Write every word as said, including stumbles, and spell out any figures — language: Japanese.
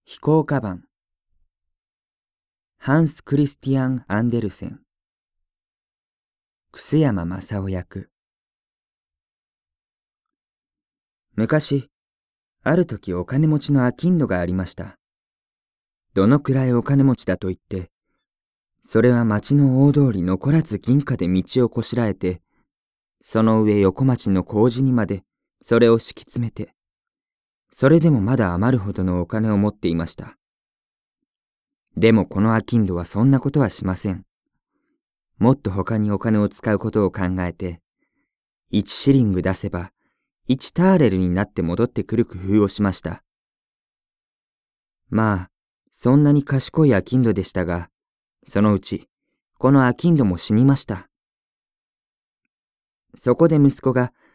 飛行カバン。ハンス・クリスティアン・アンデルセン。楠山正夫役。昔、ある時お金持ちの商人がありました。どのくらいお金持ちだと言って、それは町の大通り残らず銀貨で道をこしらえて、その上横町の麹にまでそれを敷き詰めて、それでもまだ余るほどのお金を持っていました。でもこの商人はそんなことはしません。もっと他にお金を使うことを考えて、いちシリング出せばいちターレルになって戻ってくる工夫をしました。まあ、そんなに賢い商人でしたが、そのうち、この商人も死にました。そこで息子が